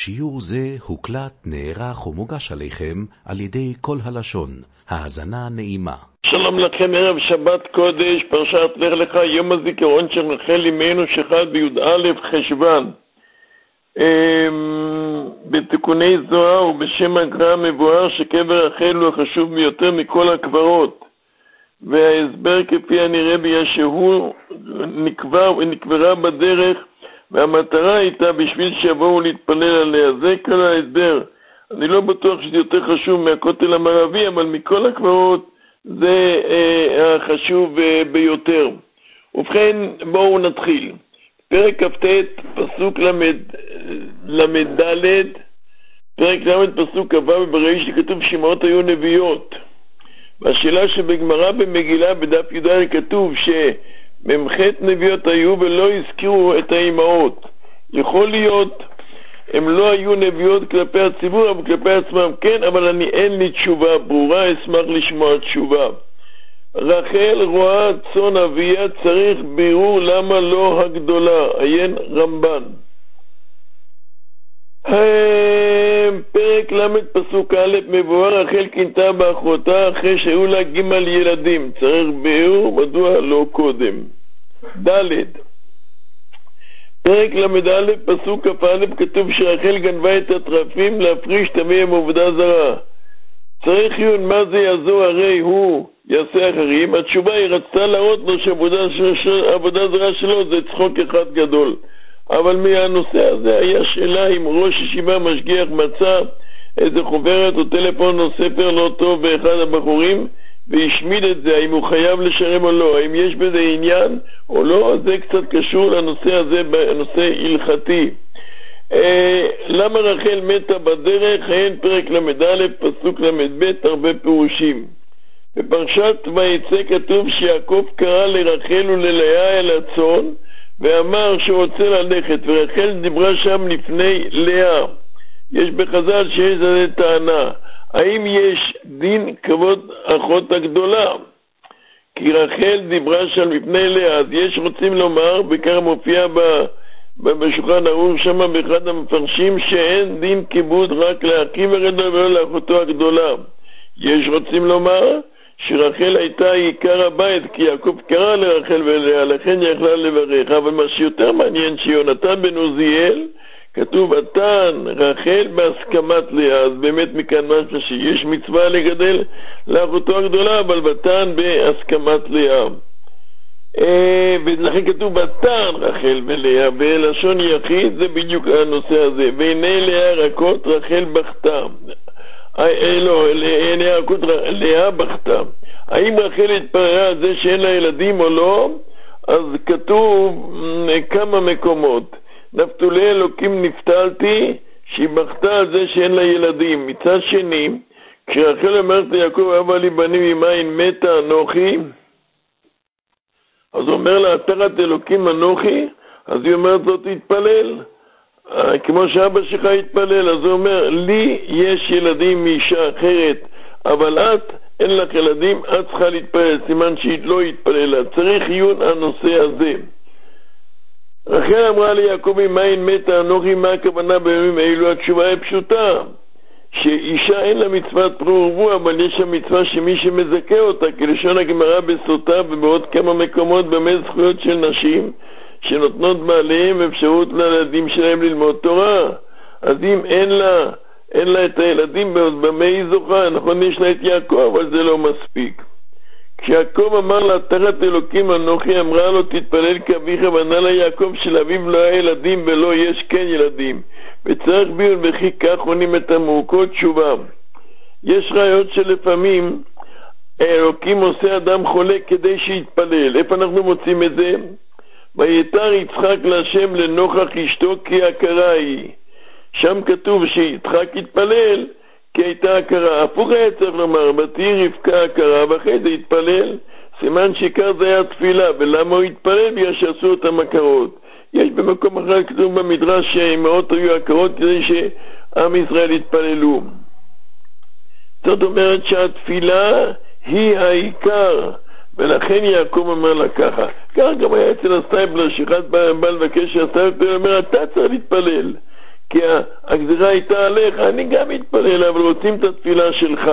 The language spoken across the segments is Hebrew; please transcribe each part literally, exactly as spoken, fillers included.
שיעור זה הוקלט, נערך ומוגש עליכם על ידי כל הלשון. האזנה נעימה. שלום לכם, ערב שבת קודש, פרשת לך לך, יום הזיכרון של רחל אמנו שחל בי"א חשוון. בתיקוני זוהר ובשם הגר"א מבואר שקבר רחל הוא החשוב ביותר מכל הקברות, וההסבר כפי הנראה ביה שהוא נקבר ונקברה בדרך, והמטרה הייתה בשביל שיבואו להתפלל עליה. זה כל ההסבר. אני לא בטוח שזה יותר חשוב מהכותל המערבי, אבל מכל הקברות זה אה, החשוב אה, ביותר. ובכן, בואו נתחיל. פרק כ"ט, פסוק למד, למד ד', פרק למד פסוק כ"ו בריש כתוב שמות היו נביאות. והשאלה שבגמרא במגילה בדף י"ד כתוב שמ"ח נביאות היו ולא הזכירו את האימהות. יכול להיות הם לא היו נביאות כלפי הציבור, אבל כלפי עצמם כן, אבל אני אין לי תשובה ברורה, אשמח לשמוע תשובה. רחל רואה צאן אביה, צריך בירור למה לא הגדולה, עיין רמב"ן. פרק למד פסוק א' מבואר רחל קינתה באחותה אחרי שהיו לה ג' ילדים, צריך בירור מדוע לא קודם. ד' פרק למד א' פסוק כ"א כתוב שרחל גנבה את הטרפים להפריש תמי מעובדה זרה. צריך עיון מה זה יעזור, הרי הוא יעשה אחרים. התשובה היא רצתה להראות לו שעבודה זרה שלו זה צחוק אחד גדול. אבל מהנושא הזה היה שאלה אם ראש ישיבה משגיח מצא איזה חוברת או טלפון או ספר לא טוב באחד הבחורים והשמיד את זה, האם הוא חייב לשלם או לא, האם יש בזה עניין או לא. זה קצת קשור לנושא הזה, בנושא הלכתי. אה, למה רחל מתה בדרך? אין פרק למד א' פסוק למד ב' הרבה פירושים. בפרשת ויצא כתוב שיעקב קרא לרחל וללאה אל הצאן ואמר שהוא רוצה ללכת, ורחל דיברה שם לפני לאה. יש בחז"ל שיש לזה טענה, האם יש דין כבוד אחות הגדולה? כי רחל דיברה שם לפני לאה, אז יש רוצים לומר, וכך מופיע בשולחן ערוך שם באחד המפרשים, שאין דין כיבוד רק לאחיו הגדול ולא לאחותו הגדולה. יש רוצים לומר שרחל הייתה עיקר הבית, כי יעקב קרא לרחל ולאה, לכן יכלה לברך. אבל מה שיותר מעניין שיונתן בן עוזיאל כתוב ותן רחל בהסכמת לאה, אז באמת מכאן משהו שיש מצווה לגדל לאחותו הגדולה, אבל ותן בהסכמת לאה. ולכן כתוב ותן רחל ולאה, בלשון יחיד זה בדיוק הנושא הזה. והנה לאה רכות רחל בכתה, לא, לאה רכות לאה בכתה. האם רחל התפרעה על זה שאין לה ילדים או לא? אז כתוב כמה מקומות. נפתולי אלוקים נפתלתי, שהיא בכתה על זה שאין לה ילדים. מצד שני, כשרחל אומרת ליעקב אבא לי בנים ממאין מתה אנוכי, אז הוא אומר לה תחת אלוקים אנוכי, אז היא אומרת זאת תתפלל כמו שאבא שלך התפלל. אז הוא אומר לי יש ילדים מאישה אחרת, אבל את אין לך ילדים, את צריכה להתפלל, סימן שהיא לא התפללה. צריך עיון הנושא הזה. רחל אמרה ליעקב ממאין מתה אנוכי, מה הכוונה בימים האלו? התשובה היא פשוטה, שאישה אין לה מצוות פרו ורבו, אבל יש לה מצווה שמי שמזכה אותה, כלשון הגמרא בסוטה ובעוד כמה מקומות, באמת זכויות של נשים שנותנות בעליהם אפשרות לילדים שלהם ללמוד תורה. אז אם אין לה אין לה את הילדים, במה היא זוכה? נכון, יש לה את יעקב, אבל זה לא מספיק. כשיעקב אמר לה תחת אלוקים אנוכי, אמרה לו תתפלל כאביך, וענה לה יעקב שלאביו לא היה ילדים ולא יש כן ילדים, וצריך ביון וכי כך עונים את המורכות תשובה. יש ראיות שלפעמים אלוקים עושה אדם חולה כדי שיתפלל. איפה אנחנו מוצאים את זה? ויתר יצחק להשם לנוכח אשתו כי הכרה היא. שם כתוב שיצחק התפלל כי הייתה הכרה. הפוך היה צריך לומר ותהי רבקה הכרה ואחרי זה התפלל. סימן שעיקר זה היה תפילה. ולמה הוא התפלל? בגלל שעשו את המכרות. יש במקום אחר כתוב במדרש שהאימהות היו הכרות כדי שעם ישראל התפללו. זאת אומרת שהתפילה היא העיקר, ולכן יעקב אומר לה ככה. כך גם היה אצל הסטייפלר, שאחד בא לבקש שהסטייפלר אומר אתה צריך להתפלל, כי הגזירה הייתה עליך, אני גם מתפלל, אבל רוצים את התפילה שלך.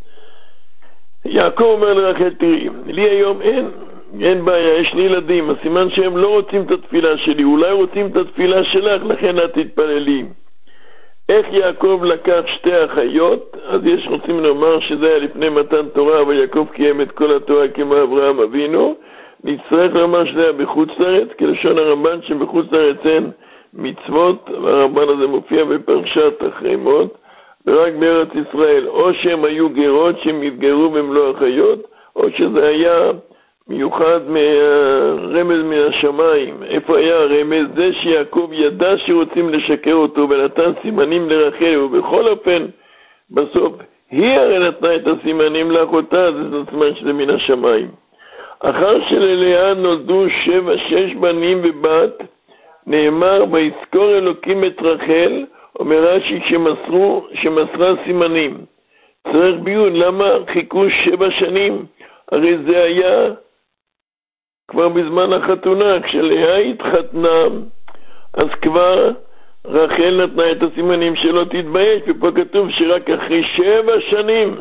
יעקב אומר לרחל, תראי, לי היום אין, אין בעיה, יש לי ילדים, הסימן שהם לא רוצים את התפילה שלי, אולי רוצים את התפילה שלך, לכן את תתפללי. איך יעקב לקח שתי אחיות? אז יש רוצים לומר שזה היה לפני מתן תורה, אבל יעקב קיים את כל התורה כמו אברהם אבינו. נצטרך לומר שזה היה בחוץ לארץ, כלשון הרמב"ן שבחוץ לארץ אין מצוות, והרמב"ן הזה מופיע בפרשת אחרי מות, ורק בארץ ישראל, או שהם היו גרות שהם התגרו והם לא אחיות, או שזה היה מיוחד מהרמז מהשמיים. איפה היה הרמז? זה שיעקב ידע שרוצים לשקר אותו ונתן סימנים לרחל, ובכל אופן בסוף היא הרי נתנה את הסימנים לאחותה, זה סימן שזה מן השמיים. אחר שללאה נולדו שבע, שש בנים ובת, נאמר ויזכור אלוקים את רחל, אומר רש"י שמסרו, שמסרה סימנים. צריך ביון, למה חיכו שבע שנים? הרי זה היה כבר בזמן החתונה, כשלאה התחתנה, אז כבר רחל נתנה את הסימנים שלא תתבייש, ופה כתוב שרק אחרי שבע שנים,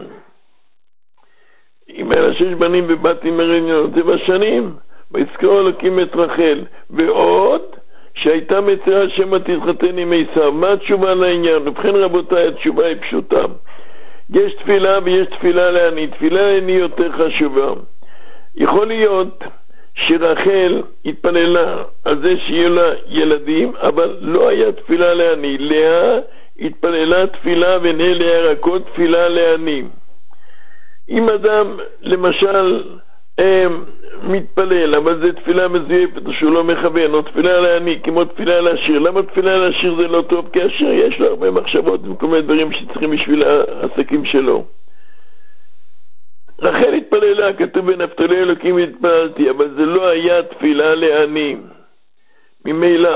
אם היה שש בנים ובת עם מרניון, שבע שנים, ויזכור אלוקים את רחל, ועוד שהייתה מצרה שמא תתחתן עם עשיו. מה התשובה לעניין? ובכן רבותיי, התשובה היא פשוטה. יש תפילה ויש תפילה לעני. תפילה לעני יותר חשובה. יכול להיות שרחל התפללה על זה שיהיו לה ילדים, אבל לא היה תפילה לעני. לאה התפללה תפילה ונה לירקות תפילה לעני. אם אדם למשל מתפלל, אבל זה תפילה מזויפת שהוא לא מכוון, או תפילה לעני כמו תפילה לעשיר. למה תפילה לעשיר זה לא טוב? כי עשיר יש לו הרבה מחשבות וכל דברים שצריכים בשביל העסקים שלו. רחל התפללה, כתוב בנפתולי אלוקים התפללתי, אבל זה לא היה תפילה לעני. ממילא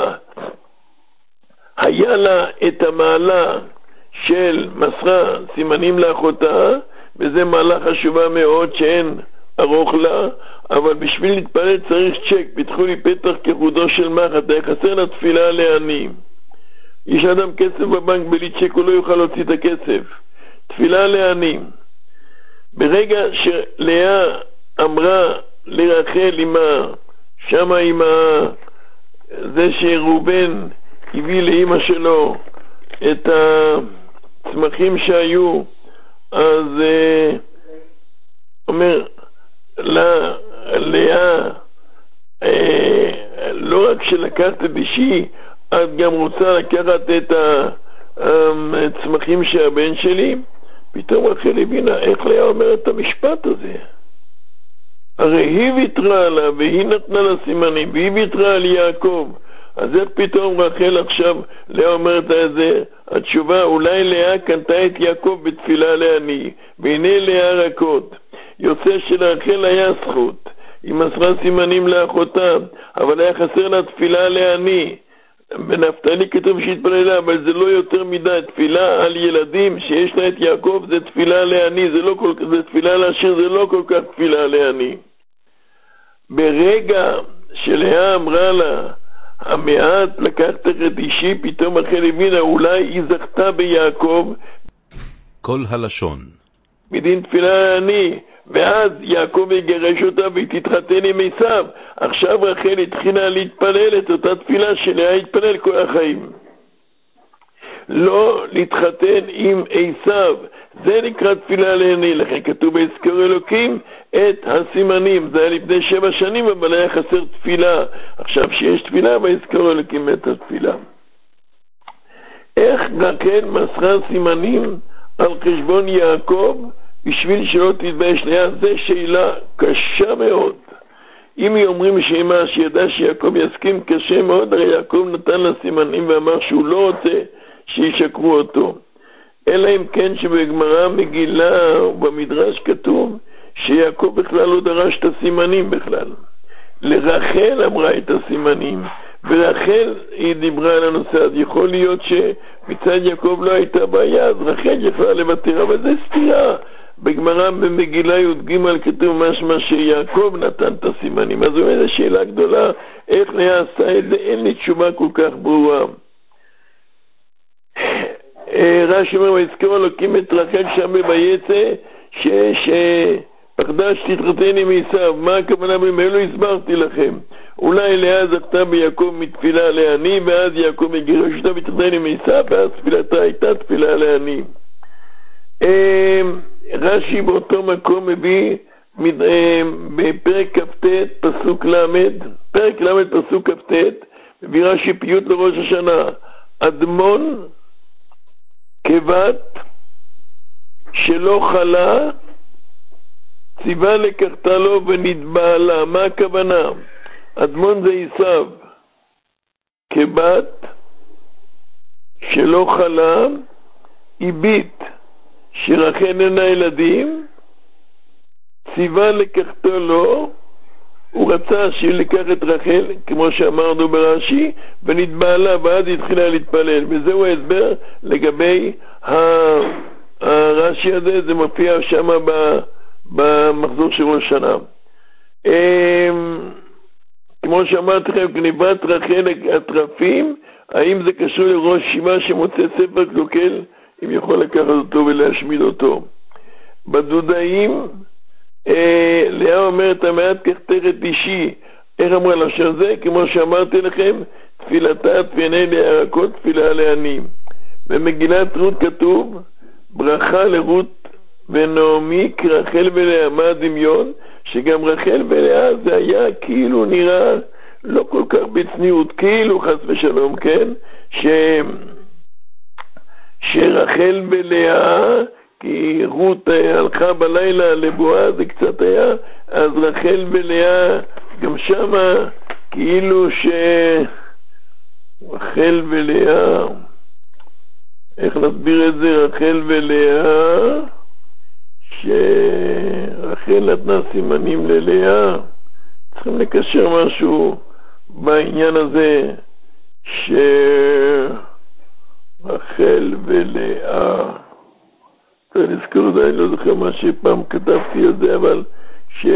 היה לה את המעלה של מסרה סימנים לאחותה, וזה מעלה חשובה מאוד שאין ארוך לה, אבל בשביל להתפלל צריך צ'ק, פיתחו לי פתח כחודו של מחט, היה חסר לה תפילה לעני. יש אדם כסף בבנק, בלי צ'ק הוא לא יוכל להוציא את הכסף. תפילה לעני. ברגע שלאה אמרה לרחל אימה, שמה אימה, זה שראובן הביא לאמא שלו את הצמחים שהיו, אז uh, אומר לה, לאה, uh, לא רק שלקחת את אישי, את גם רוצה לקחת את הצמחים שהבן שלי. פתאום רחל הבינה איך לאה אומרת את המשפט הזה. הרי היא ויתרה לה והיא נתנה לה סימנים, והיא ויתרה על יעקב. אז איך פתאום רחל עכשיו לאה אומרת את זה? התשובה, אולי לאה קנתה את יעקב בתפילה לעני, והנה לאה רכות. יוצא שלרחל היה זכות, היא מסרה סימנים לאחותה, אבל היה חסר לה תפילה לעני. בנפתלי כתוב שהתפללה, אבל זה לא יותר מדי. תפילה על ילדים שיש לה את יעקב זה תפילה לעני, זה לא כל כך, זה תפילה לעשיר, זה לא כל כך תפילה לעני. ברגע שלאה אמרה לה המעט לקחת את אישי, פתאום רחל הבינה אולי היא זכתה ביעקב. כל הלשון בדין תפילה לעני, ואז יעקב יגרש אותה והיא תתחתן עם עשיו. עכשיו רחל התחילה להתפלל את אותה תפילה שלאה התפלל כל החיים, לא להתחתן עם עשיו. זה נקרא תפילה לעני. לכן כתוב ויזכור אלוקים את הסימנים. זה היה לפני שבע שנים, אבל היה חסר תפילה. עכשיו שיש תפילה ויזכור אלוקים את התפילה. איך רחל מסרה סימנים על חשבון יעקב בשביל שלא תתבייש לאה? זה שאלה קשה מאוד. אם היא אומרים שאמא שידע שיעקב יסכים, קשה מאוד. הרי יעקב נתן לה סימנים ואמר שהוא לא רוצה שישקרו אותו. אלא אם כן שבגמרא מגילה ובמדרש כתוב שיעקב בכלל לא דרש את הסימנים בכלל. לרחל אמרה את הסימנים, ורחל היא דיברה על הנושא. אז יכול להיות שמצד יעקב לא הייתה בעיה, אז רחל יכולה לוותר, אבל זה סתירה. בגמרא במגילה י"ג כתוב משמע שיעקב נתן את הסימנים. אז זו איזו שאלה גדולה, איך לאה עשה את זה? אין לי תשובה כל כך ברורה. רש"י אומר, ויזכור אלוקים את רחל שם בויצא, שפחדה שתתחתן עם עשיו. מה הכוונה במילא? הסברתי לכם. אולי לאה זכתה ביעקב מתפילה לעני, ואז יעקב הגירוש אותה ותתחתן עם עשיו, ואז תפילתה הייתה תפילה לעני. רש"י באותו מקום מביא בפרק כ"ט פסוק למד, פרק למד פסוק כ"ט, מביא רש"י פיוט לראש השנה. אדמון כבת שלא חלה ציווה לקחתה לו ונתבעה לה. מה הכוונה? אדמון זה עשיו, כבת שלא חלה, הביט שרחל אין ילדים, ציווה לקחתו לו, הוא רצה שלקח את רחל, כמו שאמרנו ברש"י, ונתבעה לה, ואז התחילה להתפלל. וזהו ההסבר לגבי הרש"י הזה, זה מופיע שם במחזור של ראש השנה. כמו שאמרתי לכם, גניבת רחל הטרפים, האם זה קשור לראש שיבה שמוצא ספר קלוקל, אם יכול לקחת אותו ולהשמיד אותו. בדודאים, אה, לאה אומרת, המעט כחתרת אישי. איך אמרה לשון זה? כמו שאמרתי לכם, תפילתה תפייני לירקות, תפילה לעני. במגילת רות כתוב, ברכה לרות ונעמי כרחל ולאה. מה הדמיון? שגם רחל ולאה זה היה כאילו נראה לא כל כך בצניעות, כאילו חס ושלום, כן? ש... שרחל ולאה, כי רות הלכה בלילה לבואה, זה קצת היה, אז רחל ולאה גם שמה כאילו ש... רחל ולאה, איך נסביר את זה? רחל ולאה, שרחל נתנה סימנים ללאה, צריכים לקשר משהו בעניין הזה, שרחל ולאה, אני נזכור את זה, אני לא זוכר מה שפעם כתבתי את זה, אבל ש...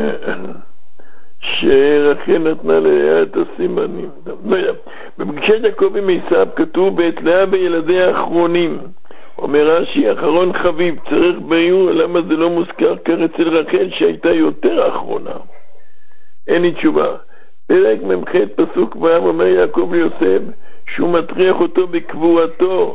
שרחל נתנה ללאה את הסימנים. לא יודע. בפגישת יעקב עם עשיו כתוב, ואת לאה וילדיה האחרונים. אומר רש"י, אחרון חביב, צריך ביור, למה זה לא מוזכר כך אצל רחל שהייתה יותר האחרונה? אין לי תשובה. פרק ממ"ח פסוק ו' אומר יעקב ליוסף, שהוא מטריח אותו בקבורתו,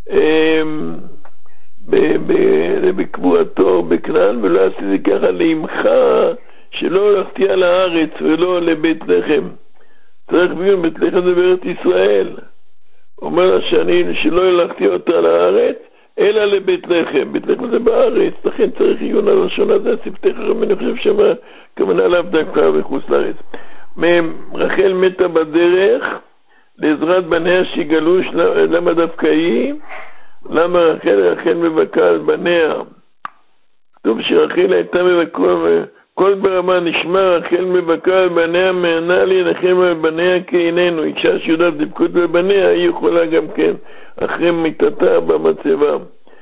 בקבורתו בכנען, ולא עשי זה ככה לאמך, שלא הלכתי על הארץ ולא לבית לחם. צריך ביור, בית לחם זה בארץ ישראל. אומר לה שאני שלא הלכתי אותה לארץ, אלא לבית לחם. בית לחם זה בארץ, לכן צריך עיון על לשון הזה, שפתי חכם, אני חושב שמה כמנה לאו דווקא בחוץ לארץ. רחל מתה בדרך, לעזרת בניה שיגלוש, למה דווקא היא? למה רחל, רחל מבכה על בניה? כתוב שרחל הייתה מבכה, כל ברמה נשמע רחל מבכה על בניה, מענה לי נחם על בניה כאיננו. אישה שיודעת דבקות בבניה, היא יכולה גם כן, אחרי מיטתה במצבה.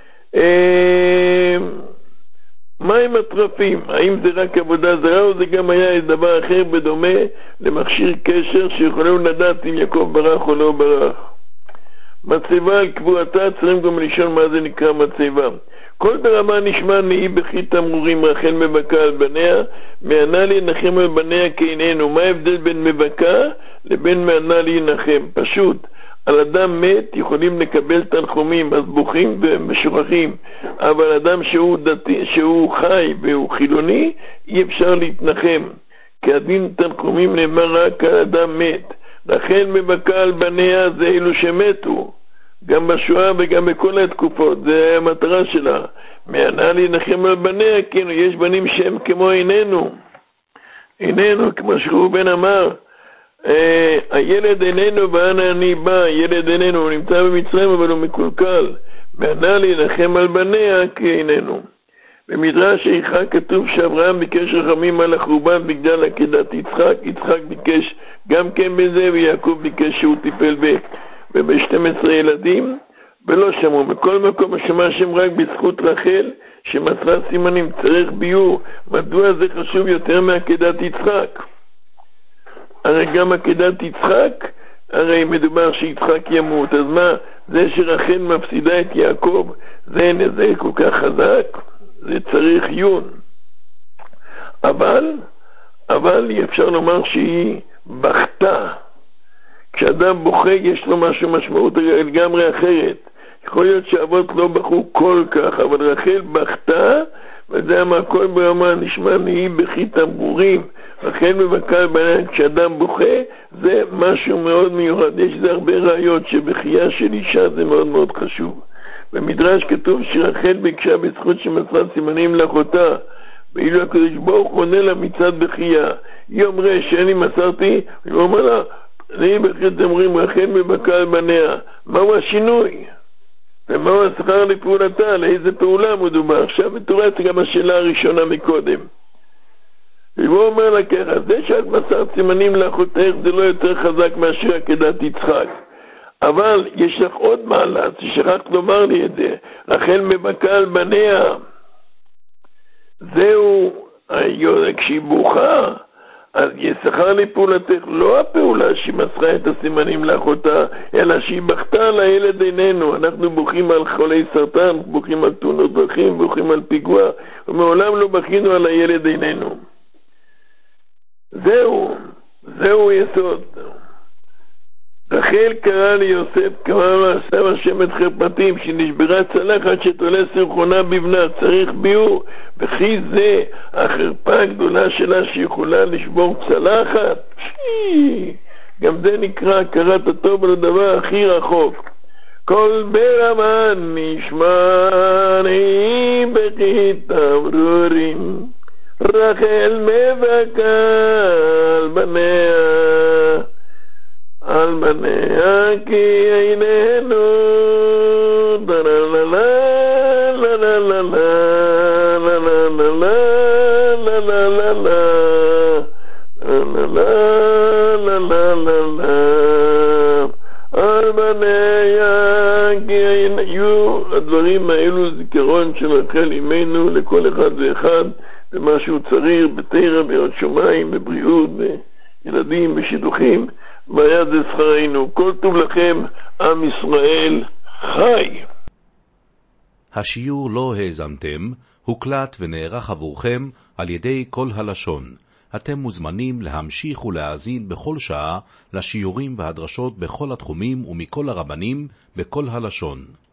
מה עם הטרפים? האם זה רק עבודה זרה, או זה גם היה דבר אחר בדומה למכשיר קשר שיכולים לדעת אם יעקב ברח או לא ברח? מצבה על קבועתה, צריכים גם לשאול מה זה נקרא מצבה. כל ברמה נשמע נהי בכי תמרורים, רחל מבכה על בניה, מענה לי נחם על בניה כאיננו. מה ההבדל בין מבכה לבין מענה לי נחם? פשוט, על אדם מת יכולים לקבל תנחומים, אז בוכים ומשוכחים, אבל אדם שהוא דתי, שהוא חי והוא חילוני, אי אפשר להתנחם, כי הדין תנחומים נאמר רק על אדם מת. רחל מבכה על בניה זה אלו שמתו, גם בשואה וגם בכל התקופות, זה המטרה שלה. מענה לי נחם על בניה, כאילו יש בנים שהם כמו איננו, איננו, כמו שראובן אמר, אה, הילד איננו ואנה אני בא, ילד איננו, הוא נמצא במצרים אבל הוא מקולקל. מענה לי נחם על בניה כי איננו. במדרש איכה כתוב שאברהם ביקש רחמים על החורבן בגלל עקדת יצחק, יצחק ביקש גם כן בזה, ויעקב ביקש שהוא טיפל ב... וב-שנים עשר ילדים, ולא שמעו. בכל מקום שמע שם רק בזכות רחל, שמסרה סימנים. צריך ביור, מדוע זה חשוב יותר מעקדת יצחק? הרי גם עקדת יצחק, הרי מדובר שיצחק ימות, אז מה, זה שרחל מפסידה את יעקב, זה נזה כל כך חזק, זה צריך עיון. אבל, אבל אפשר לומר שהיא בכתה. כשאדם בוכה יש לו משהו משמעות לגמרי אחרת. יכול להיות שאבות לא בכו כל כך, אבל רחל בכתה, וזה מה כל ברמה נשמע נהי בכי תמרורים. רחל מבכה בעניין, כשאדם בוכה, זה משהו מאוד מיוחד. יש זה הרבה ראיות שבכייה של אישה זה מאוד מאוד חשוב. במדרש כתוב שרחל ביקשה בזכות שמסרה סימנים לאחותה, ואילו הקדוש ברוך הוא עונה לה מצד בכייה. היא אומרת שאני מסרתי, והוא אומר לה, אני בכי תמרורים, רחל מבכה על בניה. מהו השינוי? ומהו השכר לפעולתה? לאיזה פעולה מדובר? עכשיו מתורץ גם השאלה הראשונה מקודם. והוא אומר לה ככה, זה שאת מסרת סימנים לאחותך זה לא יותר חזק מאשר עקדת יצחק. אבל יש לך עוד מעלה, ששכחת לומר לי את זה. רחל מבכה על בניה. זהו, כשהיא בוכה, אז ישכר לפעולתך, לא הפעולה שהיא מסרה את הסימנים לאחותה, אלא שהיא בכתה על הילד עינינו. אנחנו בוכים על חולי סרטן, בוכים על תאונות דרכים, בוכים על פיגוע, ומעולם לא בכינו על הילד עינינו. זהו, זהו יסוד. רחל קרא ליוסף, קרא לעשם השם את חרפתים, שנשברה צלחת שתולה סרחונה בבנה, צריך ביור, וכי זה החרפה הגדולה שלה שיכולה לשבור צלחת. גם זה נקרא הכרת הטוב על הדבר הכי רחוק. כל ברמה נשמע נהי בכי תמרורים, רחל מבכה על בניה, על בניה כי איננו לה לה לה לה לה לה לה לה לה לה לה לה על בניה כי איננו. הדברים האלו זיכרון של רחל אימנו לכל אחד ואחד במה שהוא צריך, בתורה, ביראת שמיים, בבריאות, בילדים, בשידוכים. ביד זה שכרנו. כל טוב לכם, עם ישראל חי. השיעור לא האזנתם, הוקלט ונערך עבורכם על ידי כל הלשון. אתם מוזמנים להמשיך ולהאזין בכל שעה לשיעורים והדרשות בכל התחומים ומכל הרבנים בכל הלשון.